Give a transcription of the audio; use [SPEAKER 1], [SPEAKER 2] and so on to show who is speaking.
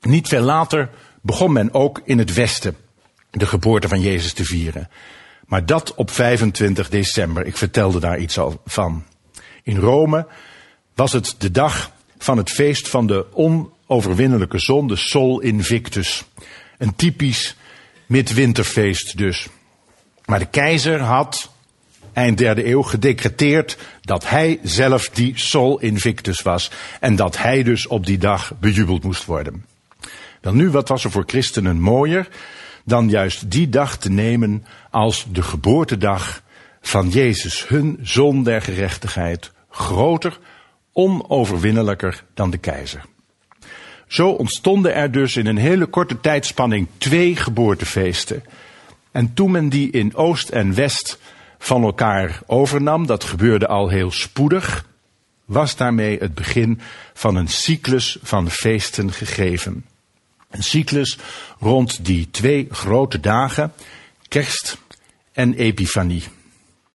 [SPEAKER 1] Niet veel later begon men ook in het westen de geboorte van Jezus te vieren. Maar dat op 25 december. Ik vertelde daar iets al van. In Rome was het de dag van het feest van de onoverwinnelijke zon, de Sol Invictus. Een typisch midwinterfeest dus. Maar de keizer had eind 3e eeuw gedecreteerd dat hij zelf die Sol Invictus was. En dat hij dus op die dag bejubeld moest worden. Wel nu, wat was er voor christenen mooier dan juist die dag te nemen als de geboortedag van Jezus, hun zon der gerechtigheid, groter, onoverwinnelijker dan de keizer. Zo ontstonden er dus in een hele korte tijdspanning 2 geboortefeesten. En toen men die in Oost en West van elkaar overnam, dat gebeurde al heel spoedig, was daarmee het begin van een cyclus van feesten gegeven. Een cyclus rond die 2 grote dagen, Kerst en Epifanie.